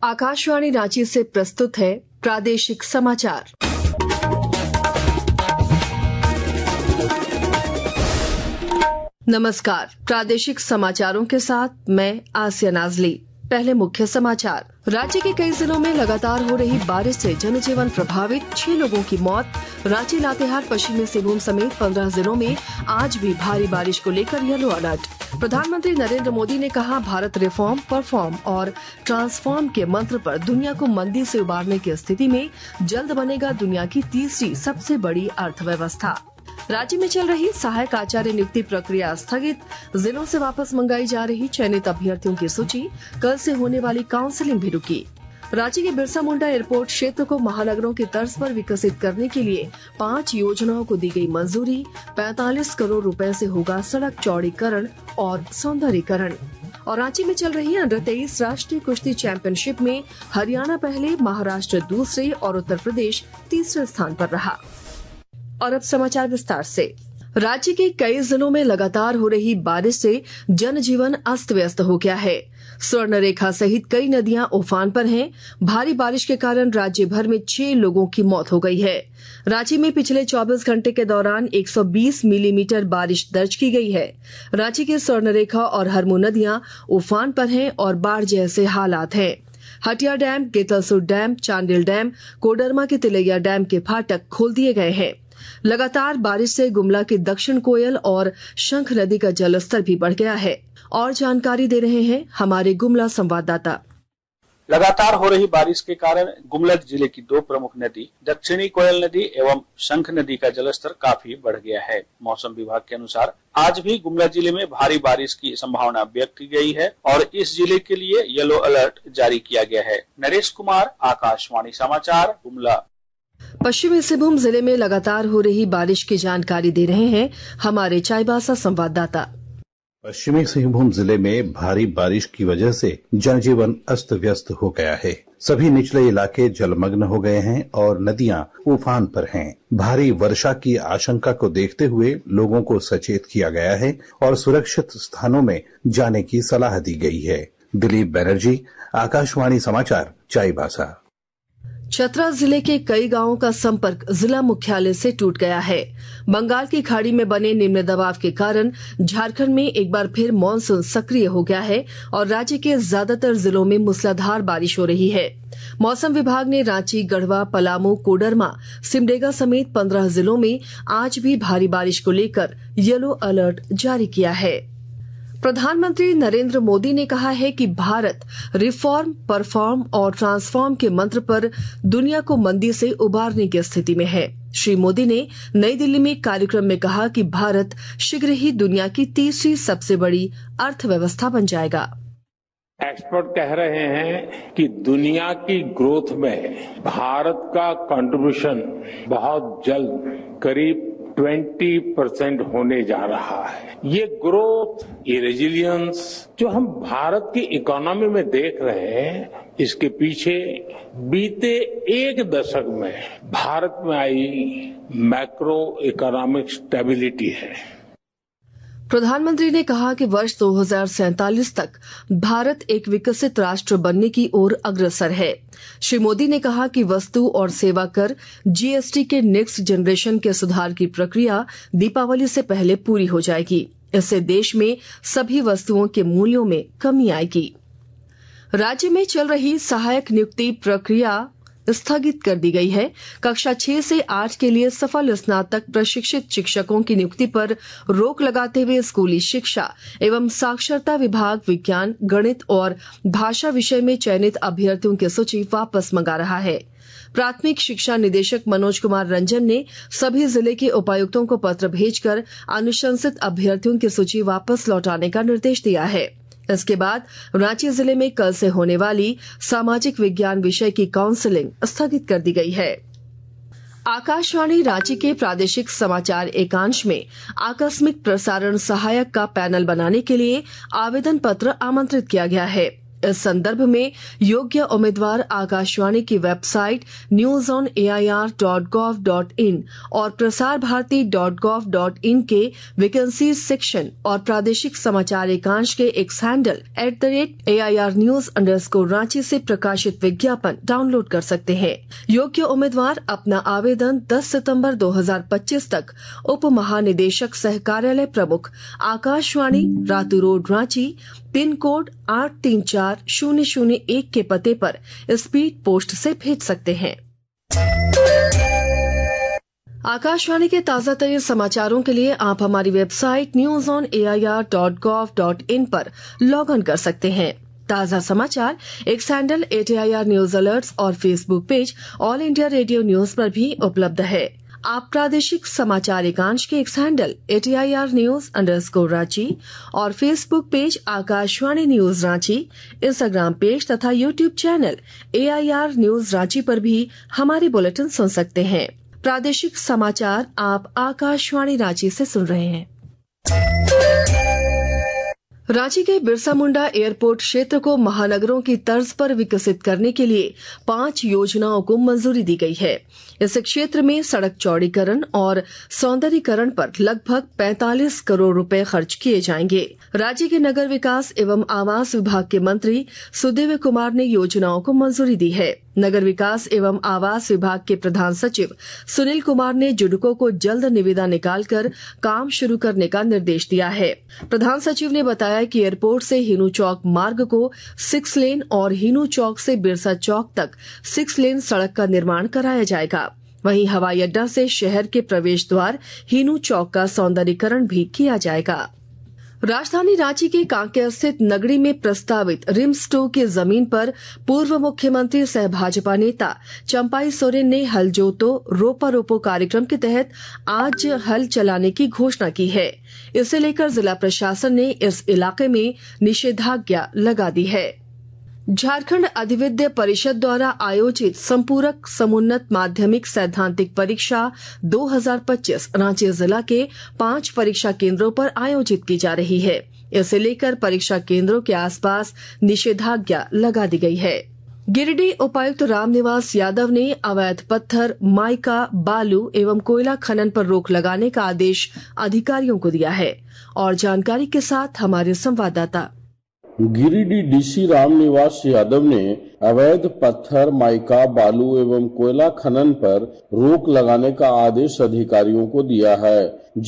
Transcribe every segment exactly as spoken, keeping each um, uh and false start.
आकाशवाणी रांची से प्रस्तुत है प्रादेशिक समाचार। नमस्कार, प्रादेशिक समाचारों के साथ मैं आसिया नाजली। पहले मुख्य समाचार। राज्य के कई जिलों में लगातार हो रही बारिश से जनजीवन प्रभावित, छह लोगों की मौत। रांची, लातेहार, पश्चिमी सिंहभूम समेत पंद्रह जिलों में आज भी भारी बारिश को लेकर येलो अलर्ट। प्रधानमंत्री नरेंद्र मोदी ने कहा, भारत रिफॉर्म, परफॉर्म और ट्रांसफॉर्म के मंत्र पर दुनिया को मंदी से उबारने की स्थिति में जल्द बनेगा दुनिया की तीसरी सबसे बड़ी अर्थव्यवस्था। राज्य में चल रही सहायक आचार्य नियुक्ति प्रक्रिया स्थगित, जिलों से वापस मंगाई जा रही चयनित अभ्यर्थियों की सूची, कल से होने वाली काउंसलिंग भी रुकी। रांची के बिरसा मुंडा एयरपोर्ट क्षेत्र को महानगरों की तर्ज पर विकसित करने के लिए पांच योजनाओं को दी गई मंजूरी। पैंतालीस करोड़ रुपए से होगा सड़क चौड़ीकरण और सौंदर्यीकरण। और रांची में चल रही अंडर तेईस राष्ट्रीय कुश्ती चैंपियनशिप में हरियाणा पहले, महाराष्ट्र दूसरे और उत्तर प्रदेश तीसरे स्थान पर रहा। और अब समाचार विस्तार से। राज्य के कई जिलों में लगातार हो रही बारिश से जनजीवन अस्त व्यस्त हो गया है। स्वर्ण रेखा सहित कई नदियां उफान पर हैं। भारी बारिश के कारण राज्य भर में छह लोगों की मौत हो गई है। रांची में पिछले चौबीस घंटे के दौरान एक सौ बीस मिलीमीटर बारिश दर्ज की गई है। रांची के स्वर्ण रेखा और हरमू नदियां उफान पर हैं और बाढ़ जैसे हालात हैं। Hatia dam, Getalsud dam, Chandil dam, Koderma के तिलैया डैम के फाटक खोल दिए गए हैं। लगातार बारिश से गुमला की दक्षिण कोयल और शंख नदी का जलस्तर भी बढ़ गया है। और जानकारी दे रहे हैं हमारे गुमला संवाददाता। लगातार हो रही बारिश के कारण गुमला जिले की दो प्रमुख नदी दक्षिणी कोयल नदी एवं शंख नदी का जलस्तर काफी बढ़ गया है। मौसम विभाग के अनुसार आज भी गुमला जिले में भारी बारिश की संभावना व्यक्त की गई है और इस जिले के लिए येलो अलर्ट जारी किया गया है। नरेश कुमार, आकाशवाणी समाचार, गुमला। पश्चिमी सिंहभूम जिले में लगातार हो रही बारिश की जानकारी दे रहे हैं हमारे चाईबासा संवाददाता। पश्चिमी सिंहभूम जिले में भारी बारिश की वजह से जनजीवन अस्त व्यस्त हो गया है। सभी निचले इलाके जलमग्न हो गए हैं और नदियां उफान पर हैं। भारी वर्षा की आशंका को देखते हुए लोगों को सचेत किया गया है और सुरक्षित स्थानों में जाने की सलाह दी गई है। दिलीप बनर्जी, आकाशवाणी समाचार, चाईबासा। चतरा जिले के कई गांवों का संपर्क जिला मुख्यालय से टूट गया है। बंगाल की खाड़ी में बने निम्न दबाव के कारण झारखंड में एक बार फिर मानसून सक्रिय हो गया है और राज्य के ज्यादातर जिलों में मूसलाधार बारिश हो रही है। मौसम विभाग ने रांची, गढ़वा, पलामू, कोडरमा, सिमडेगा समेत पंद्रह जिलों में आज भी भारी बारिश को लेकर येलो अलर्ट जारी किया है। प्रधानमंत्री नरेंद्र मोदी ने कहा है कि भारत रिफॉर्म, परफॉर्म और ट्रांसफॉर्म के मंत्र पर दुनिया को मंदी से उबारने की स्थिति में है। श्री मोदी ने नई दिल्ली में एक कार्यक्रम में कहा कि भारत शीघ्र ही दुनिया की तीसरी सबसे बड़ी अर्थव्यवस्था बन जाएगा। एक्सपर्ट कह रहे हैं कि दुनिया की ग्रोथ में भारत का कंट्रीब्यूशन बहुत जल्द करीब बीस परसेंट होने जा रहा है। ये ग्रोथ, ये रेजिलियंस जो हम भारत की इकोनॉमी में देख रहे हैं, इसके पीछे बीते एक दशक में भारत में आई मैक्रो इकोनॉमिक स्टेबिलिटी है। प्रधानमंत्री ने कहा कि वर्ष दो हज़ार सैंतालीस तक भारत एक विकसित राष्ट्र बनने की ओर अग्रसर है। श्री मोदी ने कहा कि वस्तु और सेवा कर जीएसटी के नेक्स्ट जनरेशन के सुधार की प्रक्रिया दीपावली से पहले पूरी हो जाएगी। इससे देश में सभी वस्तुओं के मूल्यों में कमी आएगी। राज्य में चल रही सहायक नियुक्ति प्रक्रिया स्थगित कर दी गई है। कक्षा छह से आठ के लिए सफल स्नातक प्रशिक्षित शिक्षकों की नियुक्ति पर रोक लगाते हुए स्कूली शिक्षा एवं साक्षरता विभाग विज्ञान, गणित और भाषा विषय में चयनित अभ्यर्थियों की सूची वापस मंगा रहा है। प्राथमिक शिक्षा निदेशक मनोज कुमार रंजन ने सभी जिले के उपायुक्तों को पत्र भेजकर अनुशंसित अभ्यर्थियों की सूची वापस लौटाने का निर्देश दिया है। इसके बाद रांची जिले में कल से होने वाली सामाजिक विज्ञान विषय की काउंसलिंग स्थगित कर दी गई है। आकाशवाणी रांची के प्रादेशिक समाचार एकांश में आकस्मिक प्रसारण सहायक का पैनल बनाने के लिए आवेदन पत्र आमंत्रित किया गया है। इस संदर्भ में योग्य उम्मीदवार आकाशवाणी की website news on A I R dot gov dot in और Prasar Bharati dot gov dot in के वैकेंसी सेक्शन और प्रादेशिक समाचार एकांश के X handle at the rate A I R news underscore Ranchi से प्रकाशित विज्ञापन डाउनलोड कर सकते हैं। योग्य उम्मीदवार अपना आवेदन दस सितंबर दो हजार पच्चीस तक उप महानिदेशक सह कार्यालय प्रमुख Akashvani Ratu road Ranchi pin code आठ तीन चार शून्य शून्य एक के पते पर स्पीड पोस्ट से भेज सकते हैं। आकाशवाणी के ताजा तरीन समाचारों के लिए आप हमारी website news on A I R dot gov dot in पर लॉग इन कर सकते हैं। ताजा समाचार X handle at A I R news alerts और Facebook page All India Radio news पर भी उपलब्ध है। आप प्रादेशिक समाचार एकांश के X handle at A I R news underscore Ranchi और Facebook page Akashvani news Ranchi, Instagram page तथा YouTube channel A I R news Ranchi पर भी हमारी बुलेटिन सुन सकते हैं। प्रादेशिक समाचार आप आकाशवाणी रांची से सुन रहे हैं। रांची के बिरसा मुंडा एयरपोर्ट क्षेत्र को महानगरों की तर्ज पर विकसित करने के लिए पांच योजनाओं को मंजूरी दी गई है। इस क्षेत्र में सड़क चौड़ीकरण और सौंदर्यीकरण पर लगभग पैंतालीस करोड़ रुपए खर्च किए जाएंगे। राज्य के नगर विकास एवं आवास विभाग के मंत्री सुदेव कुमार ने योजनाओं को मंजूरी दी है। नगर विकास एवं आवास विभाग के प्रधान सचिव सुनील कुमार ने जुडको को जल्द निविदा निकालकर काम शुरू करने का निर्देश दिया है। प्रधान सचिव ने बताया कि एयरपोर्ट से हिनू चौक मार्ग को सिक्स लेन और हिनू चौक से बिरसा चौक तक सिक्स लेन सड़क का निर्माण कराया जाएगा। वहीं हवाई अड्डा से शहर के प्रवेश द्वार हिनू चौक का सौंदर्यीकरण भी किया जाएगा। राजधानी रांची के कांकेर स्थित नगरी में प्रस्तावित रिम्स टू की जमीन पर पूर्व मुख्यमंत्री सह भाजपा नेता चंपाई सोरेन ने हल जोतो रोपा रोपो कार्यक्रम के तहत आज हल चलाने की घोषणा की है। इसे लेकर जिला प्रशासन ने इस इलाके में निषेधाज्ञा लगा दी है। झारखंड अधिविद्य परिषद द्वारा आयोजित संपूरक समुन्नत माध्यमिक सैद्धांतिक परीक्षा दो हजार पच्चीस रांची जिला के पांच परीक्षा केंद्रों पर आयोजित की जा रही है। इसे लेकर परीक्षा केंद्रों के आसपास निषेधाज्ञा लगा दी गई है। गिरिडीह उपायुक्त रामनिवास यादव ने अवैध पत्थर, माइका, बालू एवं कोयला खनन पर रोक लगाने का आदेश अधिकारियों को दिया है। और जानकारी के साथ हमारे संवाददाता। गिरिडीह डीसी रामनिवास यादव ने अवैध पत्थर, माइका, बालू एवं कोयला खनन पर रोक लगाने का आदेश अधिकारियों को दिया है।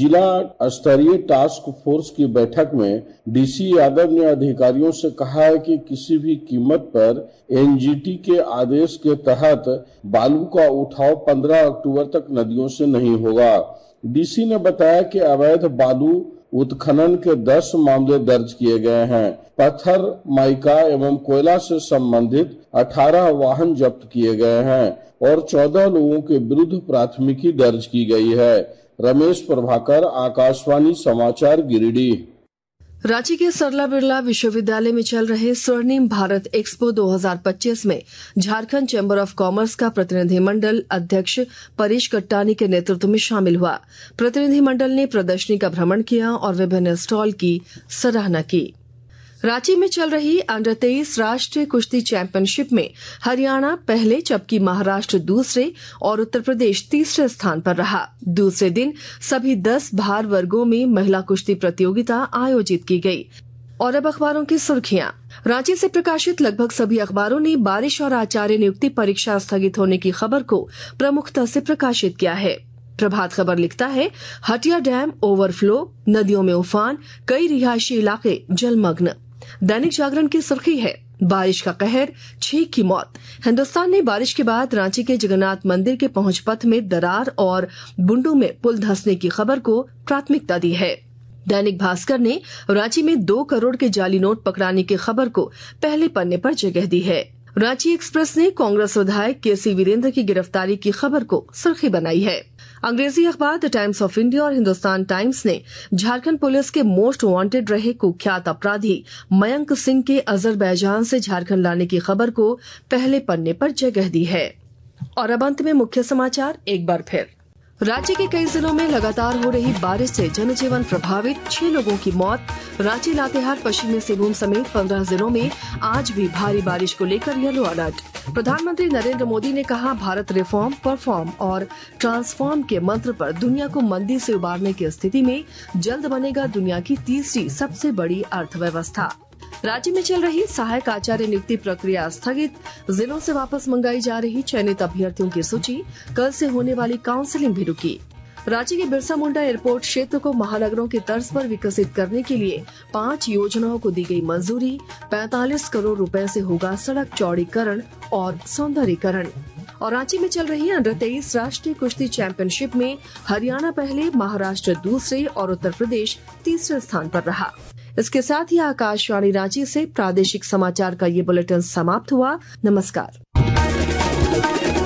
जिला स्तरीय टास्क फोर्स की बैठक में डीसी यादव ने अधिकारियों से कहा है कि किसी भी कीमत पर एन जी टी के आदेश के तहत बालू का उठाव पंद्रह अक्टूबर तक नदियों से नहीं होगा। डीसी ने बताया कि अवैध बालू उत्खनन के दस मामले दर्ज किए गए हैं। पत्थर, माइका एवं कोयला से संबंधित अठारह वाहन जब्त किए गए हैं और चौदह लोगों के विरुद्ध प्राथमिकी दर्ज की गई है। रमेश प्रभाकर, आकाशवाणी समाचार, गिरिडीह। रांची के सरला बिरला विश्वविद्यालय में चल रहे स्वर्णिम भारत एक्सपो दो हजार पच्चीस में झारखंड चैम्बर ऑफ कॉमर्स का प्रतिनिधिमंडल अध्यक्ष परेश कट्टानी के नेतृत्व में शामिल हुआ। प्रतिनिधिमंडल ने प्रदर्शनी का भ्रमण किया और विभिन्न स्टॉल की सराहना की। रांची में चल रही अंडर तेईस राष्ट्रीय कुश्ती चैंपियनशिप में हरियाणा पहले जबकि महाराष्ट्र दूसरे और उत्तर प्रदेश तीसरे स्थान पर रहा। दूसरे दिन सभी दस भार वर्गों में महिला कुश्ती प्रतियोगिता आयोजित की गई। और अब अखबारों की सुर्खियां। रांची से प्रकाशित लगभग सभी अखबारों ने बारिश और आचार्य नियुक्ति परीक्षा स्थगित होने की खबर को प्रमुखता से प्रकाशित किया है। प्रभात खबर लिखता है, हटिया डैम ओवरफ्लो, नदियों में उफान, कई रिहायशी इलाके जलमग्न। दैनिक जागरण की सुर्खी है, बारिश का कहर, छह की मौत। हिन्दुस्तान ने बारिश के बाद रांची के जगन्नाथ मंदिर के पहुंच पथ में दरार और बुंडू में पुल धंसने की खबर को प्राथमिकता दी है। दैनिक भास्कर ने रांची में दो करोड़ के जाली नोट पकड़ाने की खबर को पहले पन्ने पर जगह दी है। रांची एक्सप्रेस ने कांग्रेस विधायक के सी वीरेंद्र की गिरफ्तारी की खबर को सुर्खी बनाई है। अंग्रेजी अखबार द टाइम्स ऑफ इंडिया और हिंदुस्तान टाइम्स ने झारखंड पुलिस के मोस्ट वांटेड रहे कुख्यात अपराधी मयंक सिंह के अजरबैजान से झारखंड लाने की खबर को पहले पन्ने पर जगह दी है। और अब अंत में मुख्य समाचार एक बार फिर। राज्य के कई जिलों में लगातार हो रही बारिश से जनजीवन प्रभावित, छह लोगों की मौत। रांची, लातेहार, पश्चिमी सिंहभूम समेत पंद्रह जिलों में आज भी भारी बारिश को लेकर येलो अलर्ट। प्रधानमंत्री नरेंद्र मोदी ने कहा, भारत रिफॉर्म, परफॉर्म और ट्रांसफॉर्म के मंत्र पर दुनिया को मंदी से उबारने की स्थिति में जल्द बनेगा दुनिया की तीसरी सबसे बड़ी अर्थव्यवस्था। राज्य में चल रही सहायक आचार्य नियुक्ति प्रक्रिया स्थगित, जिलों से वापस मंगाई जा रही चयनित अभ्यर्थियों की सूची, कल से होने वाली काउंसलिंग भी रुकी। राज्य के बिरसा मुंडा एयरपोर्ट क्षेत्र को महानगरों की तर्ज पर विकसित करने के लिए पांच योजनाओं को दी गई मंजूरी। पैंतालीस करोड़ रुपए से होगा सड़क चौड़ीकरण और सौंदर्यीकरण। और रांची में चल रही अंडर तेईस राष्ट्रीय कुश्ती चैंपियनशिप में हरियाणा पहले, महाराष्ट्र दूसरे और उत्तर प्रदेश तीसरे स्थान पर रहा। इसके साथ ही आकाशवाणी रांची से प्रादेशिक समाचार का ये बुलेटिन समाप्त हुआ। नमस्कार।